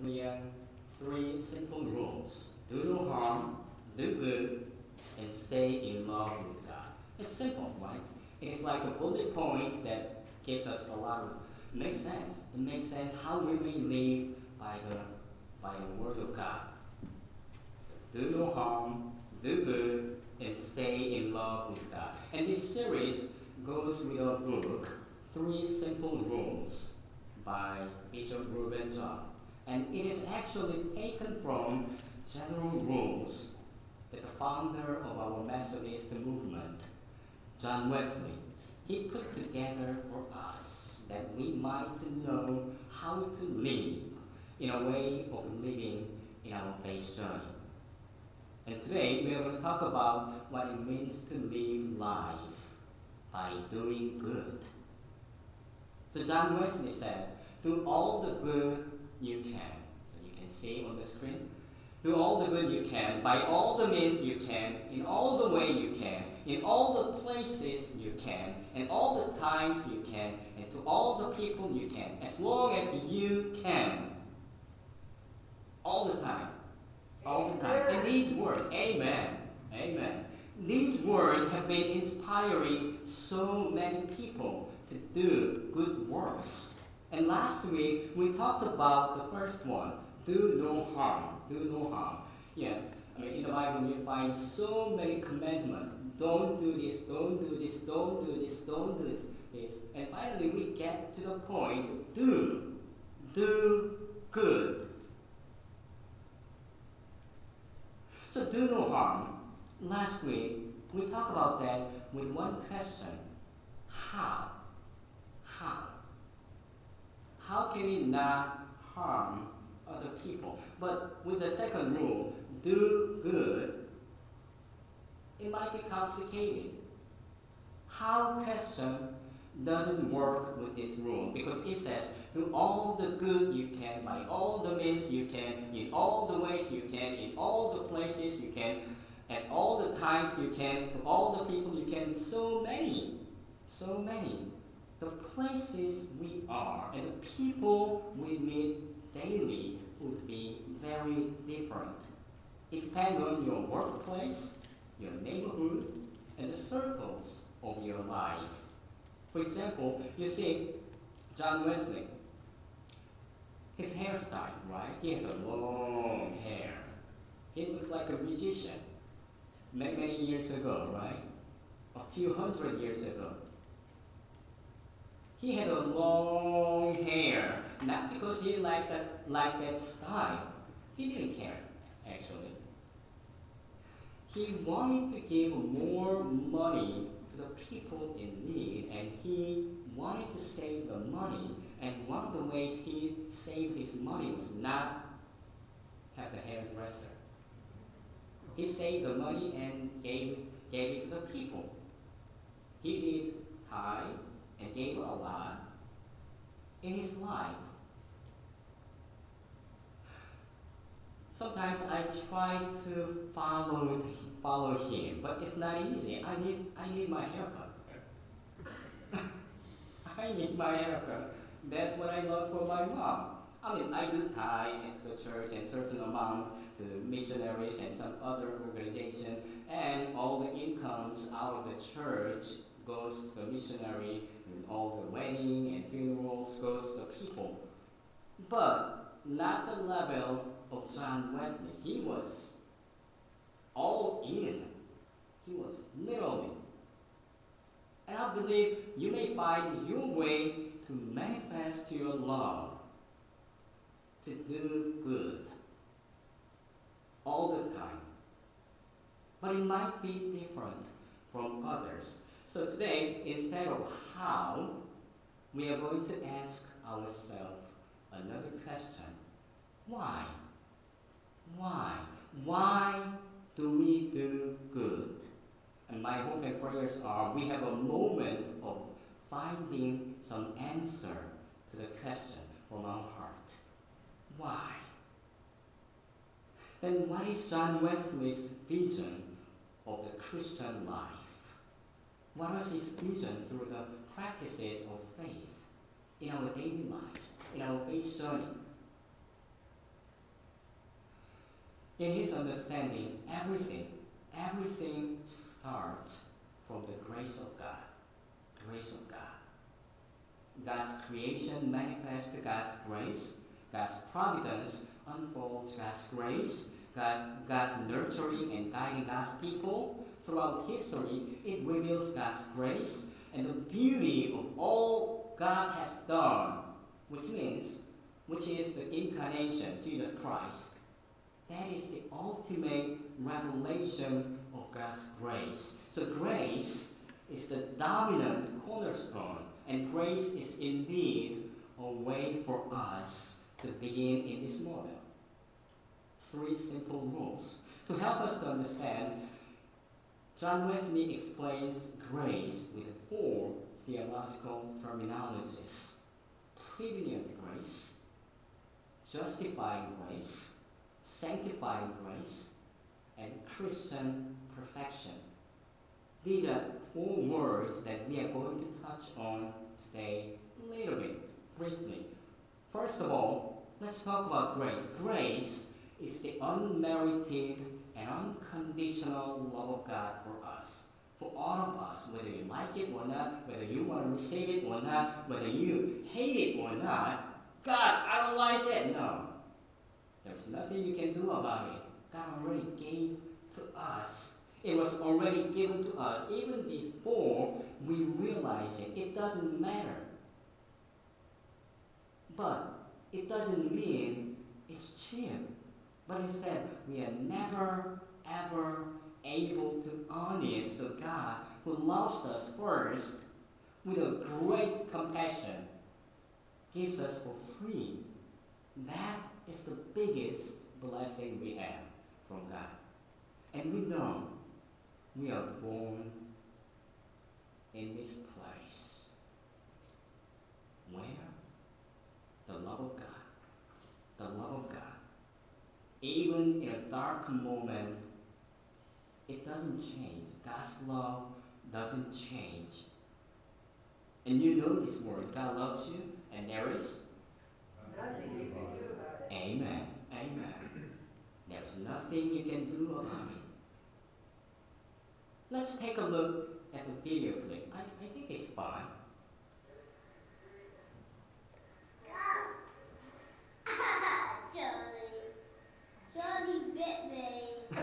Wesleyan three simple rules. Do no harm, do good, and stay in love with God. It's simple, right? It's like a bullet point that gives us a lot of makes sense. It makes sense how we may live by the word of God. So do no harm, do good, and stay in love with God. And this series goes with a book, Three Simple Rules, by Bishop Reuben John. And it is actually taken from general rules that the founder of our Methodist movement, John Wesley, he put together for us that we might know how to live in a way of living in our faith journey. And today we are going to talk about what it means to live life by doing good. So John Wesley said, do all the good you can. So you can see on the screen. Do all the good you can, by all the means you can, in all the way you can, in all the places you can, and all the times you can, and to all the people you can, as long as you can. All the time. All the time. And these words, amen, amen. These words have been inspiring so many people to do good works. And last week, we talked about the first one, do no harm, do no harm. Yeah, in the Bible you find so many commandments. Don't do this, don't do this, don't do this, don't do this. And finally we get to the point, do good. So do no harm. Last week, we talked about that with one question. How? How can we not harm other people? But with the second rule, do good, it might be complicated. How question doesn't work with this rule because it says, do all the good you can, by all the means you can, in all the ways you can, in all the places you can, at all the times you can, to all the people you can, so many. The places we are and the people we meet daily would be very different. It depends on your workplace, your neighborhood, and the circles of your life. For example, you see John Wesley, his hairstyle, right? He has a long hair. He looks like a magician many years ago, right? A few hundred years ago. He had a long hair, not because he liked that style. He didn't care, actually. He wanted to give more money to the people in need, and he wanted to save the money. And one of the ways he saved his money was not have a hairdresser. He saved the money and gave it to the people. He did tithe and gave a lot in his life. Sometimes I try to follow him, but it's not easy. I need my haircut. I need my haircut. That's what I love for my mom. I do tithe into the church and certain amount to missionaries and some other organization, and all the incomes out of the church goes to the missionary, and all the wedding and funerals goes to the people. But not the level of John Wesley. He was all in. He was literally. And I believe you may find your way to manifest your love, to do good all the time. But it might be different from others. So today, instead of how, we are going to ask ourselves another question. Why? Why do we do good? And my hope and prayers are we have a moment of finding some answer to the question from our heart. Why? Then what is John Wesley's vision of the Christian life? What was his vision through the practices of faith in our daily lives, in our faith journey? In his understanding, everything starts from the grace of God. Grace of God. God's creation manifests God's grace. God's providence unfolds God's grace. God's nurturing and guiding God's people throughout history, it reveals God's grace and the beauty of all God has done, which is the incarnation, Jesus Christ. That is the ultimate revelation of God's grace. So grace is the dominant cornerstone, and grace is indeed a way for us to begin in this model. 3 simple rules. To help us to understand, John Wesley explains grace with 4 theological terminologies: prevenient grace, justifying grace, sanctifying grace, and Christian perfection. These are 4 words that we are going to touch on today a little bit, briefly. First of all, let's talk about grace. Grace is the unmerited and unconditional love of God for us. For all of us, whether you like it or not, whether you want to receive it or not, whether you hate it or not, God, I don't like that. No. There's nothing you can do about it. God already gave to us. It was already given to us even before we realize it. It doesn't matter. But it doesn't mean it's cheap. But instead, we are never, ever able to earn it. So God, who loves us first, with a great compassion, gives us for free. That is the biggest blessing we have from God. And we know we are born in this place where the love of God, even in a dark moment, it doesn't change. God's love doesn't change. And you know this word, God loves you, and there is nothing you can do about it. Amen. Amen. There's nothing you can do about it. Let's take a look at the video clip. I think it's fine. Johnny bit me.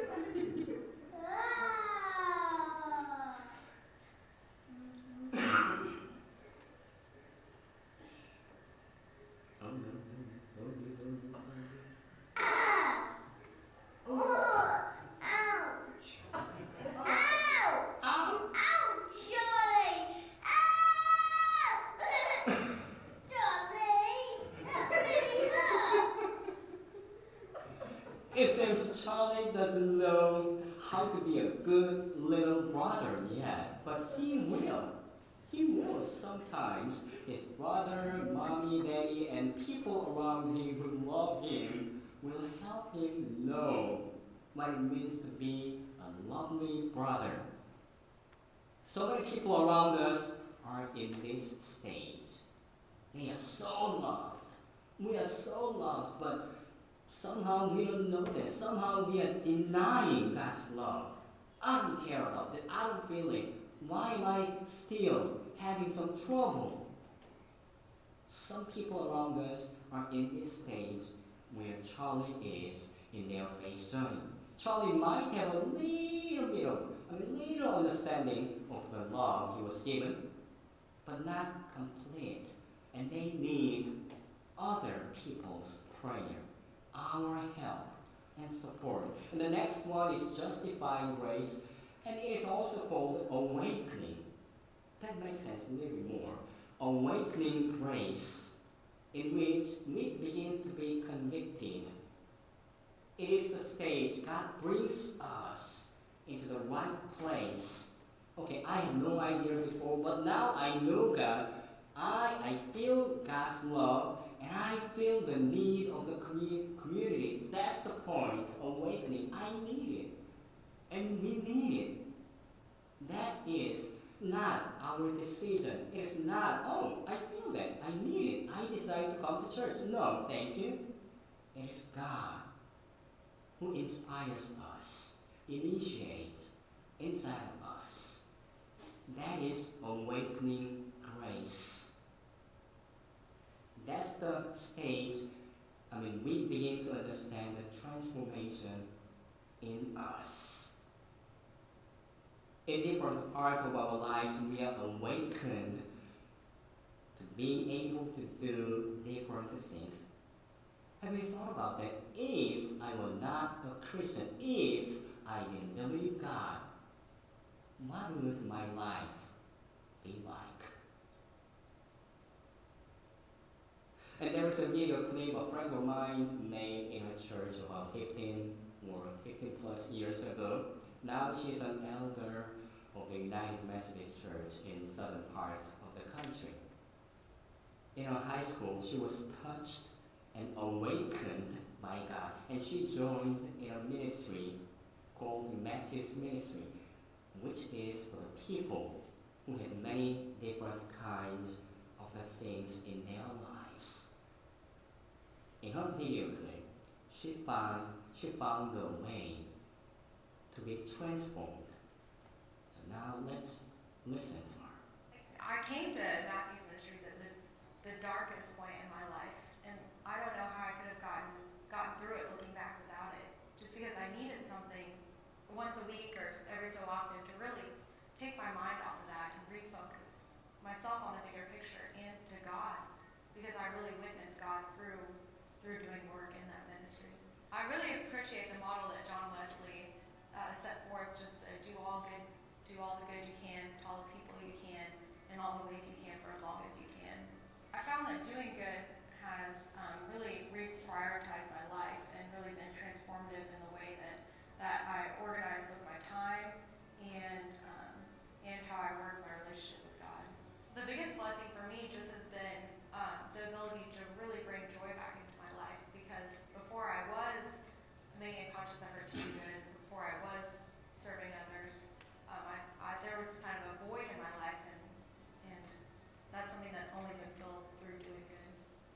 It seems Charlie doesn't know how to be a good little brother yet, but he will. He will sometimes. His brother, mommy, daddy, and people around him who love him will help him know what it means to be a lovely brother. So many people around us are in this stage. They are so loved. We are so loved, but somehow we don't know that. Somehow we are denying God's love. I don't care about that. I don't feel it. Why am I still having some trouble? Some people around us are in this stage where Charlie is in their faith journey. Charlie might have a little understanding of the love he was given, but not complete. And they need other people's prayer, our help and support. And the next one is justifying grace, and it is also called awakening. That makes sense a little bit more. Awakening grace, in which we begin to be convicted. It is the stage God brings us into the right place. Okay, I had no idea before, but now I know God. I feel God's love, and I feel the need of the community. That's the point, awakening. I need it, and we need it. That is not our decision. It is not, oh, I feel that, I need it, I decide to come to church. No, thank you. It is God who inspires us, initiates inside of us. That is awakening grace. That's the stage, we begin to understand the transformation in us. In different parts of our lives, we are awakened to being able to do different things. Have you thought about that? If I were not a Christian, if I didn't believe God, what would my life be like? And there is a video clip a friend of mine made in a church about 15 plus years ago. Now she's an elder of the United Methodist Church in southern part of the country. In her high school, she was touched and awakened by God, and she joined in a ministry called the Matthew's Ministry, which is for the people who have many different kinds of the things in their lives. In her video clip, she found a way to be transformed. So now let's listen to her. I came to Matthew's Ministries at the darkest point in my life, and I don't know how I could have gotten through it looking back without it. Just because I needed something once a week or every so often to really take my mind off of that and refocus myself on the bigger picture and to God, because I really witnessed God through doing work in that ministry. I really appreciate the model that John Wesley set forth, just do all the good you can to all the people you can in all the ways you can for as long as you can. I found that doing good has really reprioritized my life and really been transformative in the way that I organize both my time and how I work my relationship with God. The biggest blessing for me just has been the ability to really bring joy back into my life, because before I was making a conscious effort to do good, before I was serving others, there was kind of a void in my life, and that's something that's only been filled through doing good.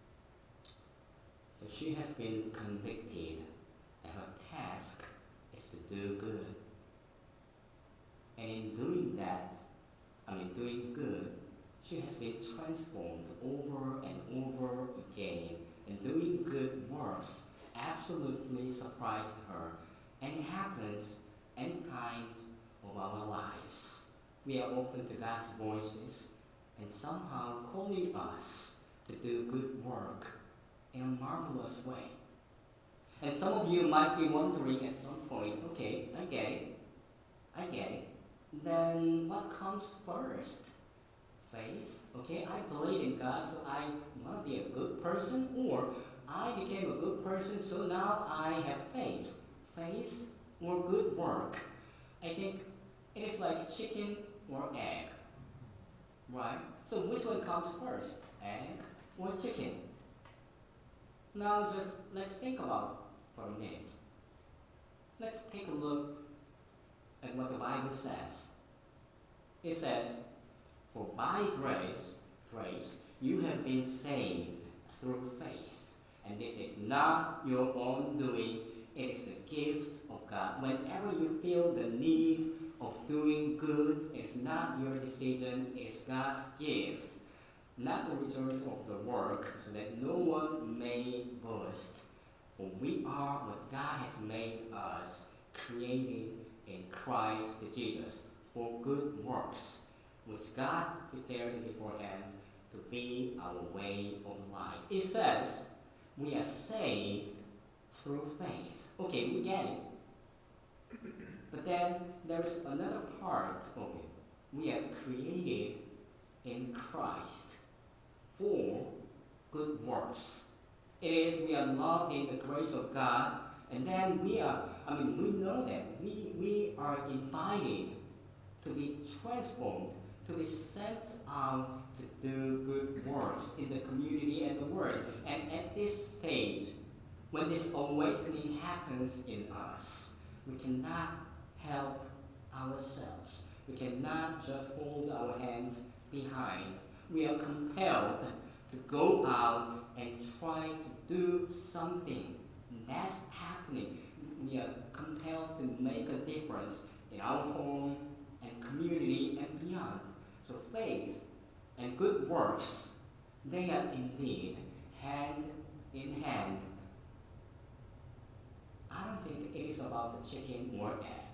So she has been convicted that her task is to do good. And in doing that, doing good, she has been transformed over and over again. And doing good works absolutely surprised her. And it happens any time of our lives. We are open to God's voices and somehow calling us to do good work in a marvelous way. And some of you might be wondering at some point, okay, I get it. Then what comes first? Faith? Okay, I believe in God, so I want to be a good person, or I became a good person, so now I have faith. Faith or good work? I think it is like chicken or egg, right? So which one comes first, egg or chicken? Now just let's think about for a minute. Let's take a look at what the Bible says. It says, for by grace, you have been saved through faith. And this is not your own doing, it is the gift of God. Whenever you feel the need of doing good, it's not your decision, it's God's gift. Not the result of the work, so that no one may boast. For we are what God has made us, created in Christ Jesus, for good works, which God prepared beforehand to be our way of life. It says, we are saved through faith. Okay, we get it. But then there's another part of it. We are created in Christ for good works. It is we are loved in the grace of God, and then we know that we are invited to be transformed, to be sent out to do good works in the community and the world. And at this stage, when this awakening happens in us, we cannot help ourselves. We cannot just hold our hands behind. We are compelled to go out and try to do something That's happening. We are compelled to make a difference in our home and community and beyond. So faith and good works, they are indeed hand in hand. I don't think it is about the chicken or egg.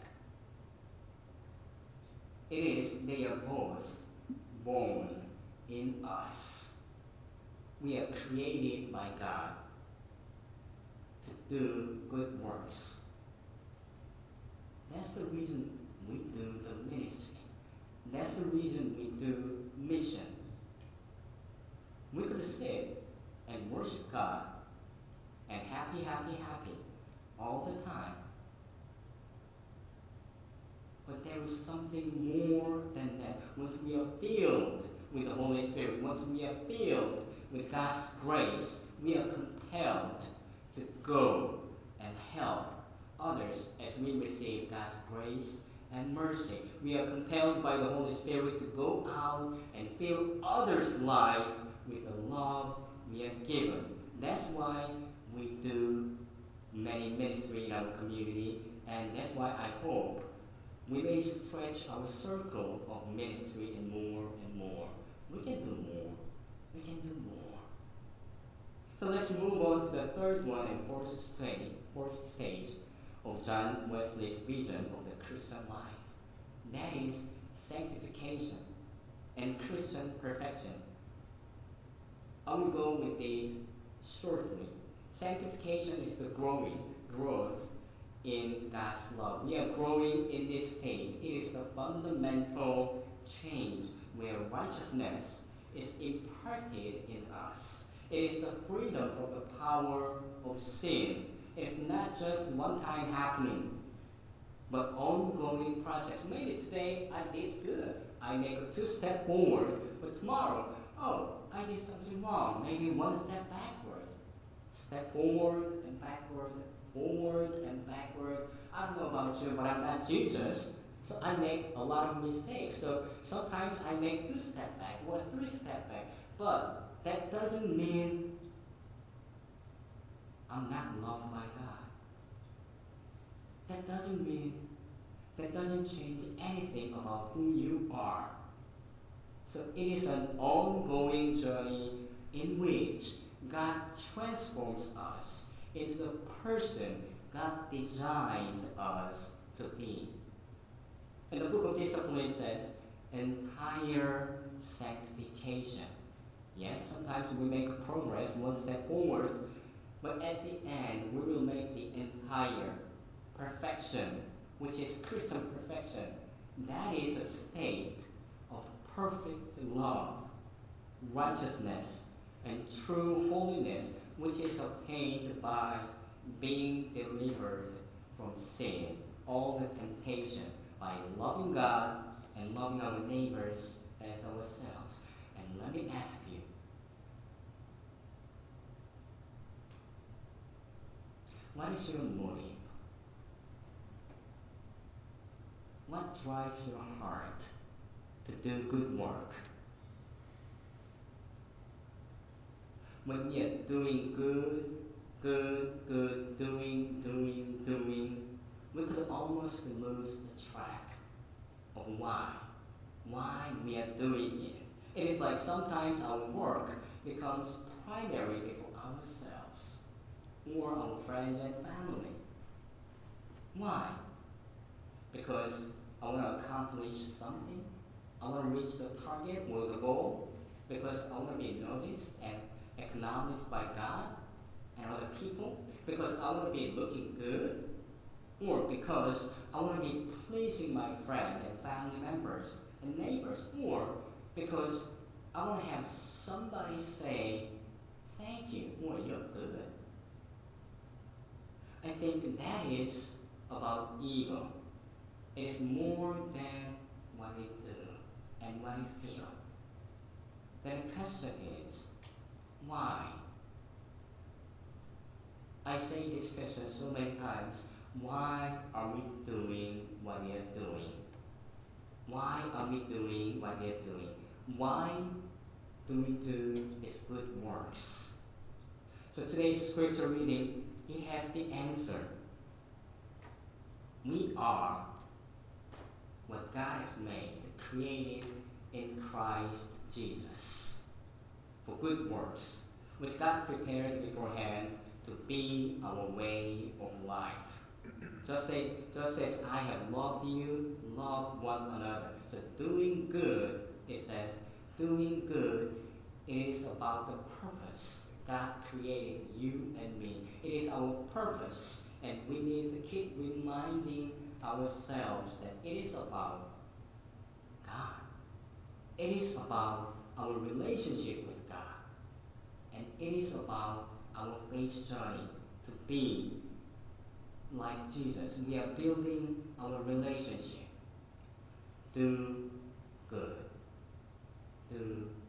It is they are both born in us. We are created by God to do good works. That's the reason we do the ministry. That's the reason we do mission. We could sit and worship God and happy all the time. But there is something more than that. Once we are filled with the Holy Spirit, once we are filled with God's grace, we are compelled to go and help others as we receive God's grace and mercy. We are compelled by the Holy Spirit to go out and fill others' life with the love we are given. That's why we do many ministry in our community, and that's why I hope we may stretch our circle of ministry in more and more. We can do more. We can do more. So let's move on to the third one and fourth stage of John Wesley's vision of the Christian life. That is sanctification and Christian perfection. I will go with these shortly. Sanctification is the growth in God's love. We are growing in this stage. It is the fundamental change where righteousness is imparted in us. It is the freedom from the power of sin. It's not just one-time happening, but ongoing process. Maybe today I did good. I make a 2-step forward, but tomorrow, I did something wrong. Maybe 1 step backward. Step forward and backward, forward and backward. I don't know about you, but I'm not Jesus. So I make a lot of mistakes. So sometimes I make 2 step back or 3 step back. But that doesn't mean I'm not loved by God. That doesn't change anything about who you are. So it is an ongoing journey in which God transforms us into the person God designed us to be. And the book of Discipline says, entire sanctification. Yes, sometimes we make progress 1 step forward, but at the end we will make the entire perfection, which is Christian perfection. That is a state of perfect love, righteousness, and true holiness, which is obtained by being delivered from sin, all the temptation, by loving God and loving our neighbors as ourselves. And let me ask you, what is your motive? What drives your heart to do good work? When we are doing good, doing, we could almost lose the track of why we are doing it. It is like sometimes our work becomes primarily for ourselves or our friends and family. Why? Because I want to accomplish something. I want to reach the target or the goal. Because I want to be noticed and acknowledged by God and other people. Because I want to be looking good. Or because I want to be pleasing my friends and family members and neighbors. Or because I want to have somebody say, thank you, or you're good. I think that is about ego. It is more than what we do and what we feel. Then the question is, why? I say this question so many times. Why are we doing what we are doing? Why are we doing what we are doing? Why do we do these good works? So today's scripture reading It has the answer. We are what God has made, created in Christ Jesus for good works, which God prepared beforehand to be our way of life. Just as I have loved you, love one another. So doing good, it says, doing good, it is about the purpose. God created you and me. It is our purpose, and we need to keep reminding ourselves that it is about God. It is about our relationship with God. And it is about our faith journey to be like Jesus. We are building our relationship. Do good. Do